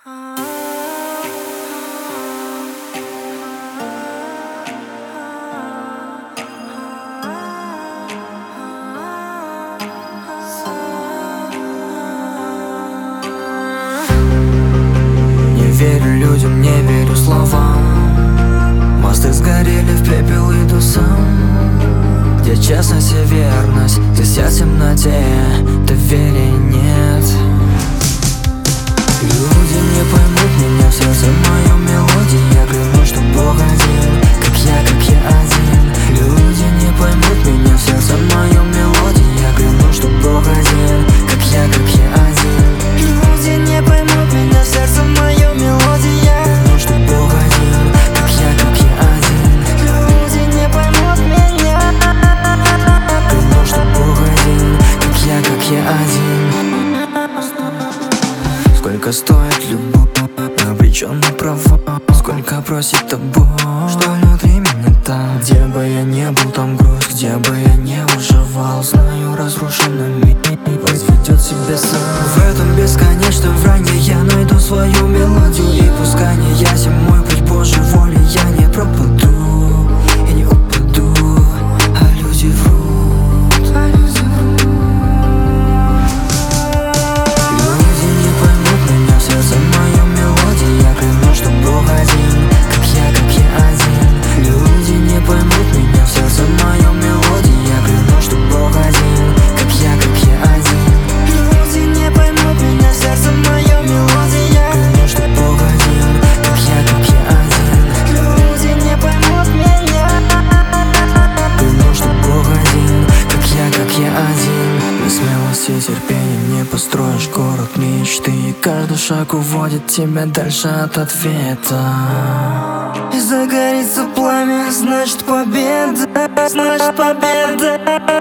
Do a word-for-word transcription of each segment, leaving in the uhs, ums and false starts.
Не верю людям, не верю словам. Мосты сгорели в пепел, иду сам. Где честность и верность, здесь я в темноте, доверия нет. Люди не поймут меня, в сердце моем мелодии. Я клянусь, что Бог один, как я, как я один. Люди не поймут меня, в сердце моем мелодии. Я клянусь, что Бог один, как я, как я один. Люди не поймут меня, в сердце моем мелодии. Я клянусь, что Бог один, как я, как я один. Люди не поймут меня. Клянусь, что Бог один, как я, как я один. Сколько стоит любовь, обречен на провал. Сколько просит тобой, что внутри меня там. Где бы я не был, там грусть, где бы я не выживал. Знаю, разрушенный мир возведет себя сам. В этом бесконечном вранье я найду свою мелодию. И пускай не ясен мой путь Божьей воли, я не пропаду и не упаду, а люди врут, а люди врут. Люди не поймут меня, в сердце моем мелодии. Я клянусь, что Бог один, как я, как я один. Люди не поймут меня, в сердце моем мелодии. Я клянусь, что Бог один, как я, как я один. Люди не поймут меня, в сердце моем мелодии. Я клянусь, что Бог один, как я, как я один. Люди не поймут меня. Клянусь, что Бог один, как я, как я один. Без смелости и терпения не построишь город мечты. И каждый шаг уводит тебя дальше от ответа. И загорится пламя, значит победа, значит победа.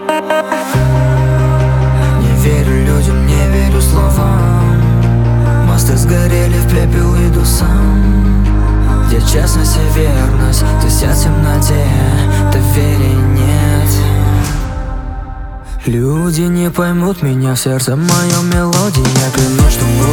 Не верю людям, не верю словам. Мосты сгорели в пепел, иду сам. Где честность и верность, здесь я в темноте, доверия нет. Люди не поймут меня, в сердце моем мелодии. Я клянусь, что